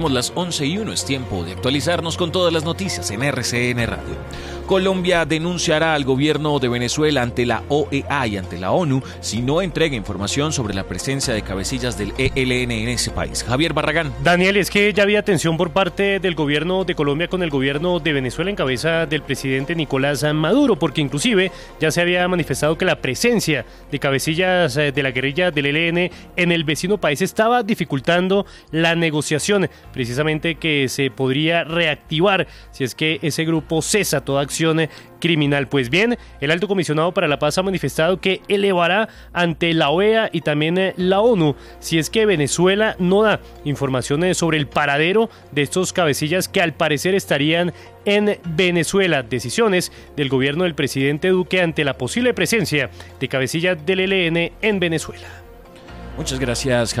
Las 11:01, es tiempo de actualizarnos con todas las noticias en RCN Radio. Colombia denunciará al gobierno de Venezuela ante la OEA y ante la ONU si no entrega información sobre la presencia de cabecillas del ELN en ese país. Javier Barragán. Daniel, es que ya había tensión por parte del gobierno de Colombia con el gobierno de Venezuela en cabeza del presidente Nicolás Maduro, porque inclusive ya se había manifestado que la presencia de cabecillas de la guerrilla del ELN en el vecino país estaba dificultando la negociación, precisamente que se podría reactivar si es que ese grupo cesa toda acción criminal. Pues bien, el alto comisionado para la paz ha manifestado que elevará ante la OEA y también la ONU si es que Venezuela no da informaciones sobre el paradero de estos cabecillas que al parecer estarían en Venezuela. Decisiones del gobierno del presidente Duque ante la posible presencia de cabecillas del ELN en Venezuela. Muchas gracias, Javier.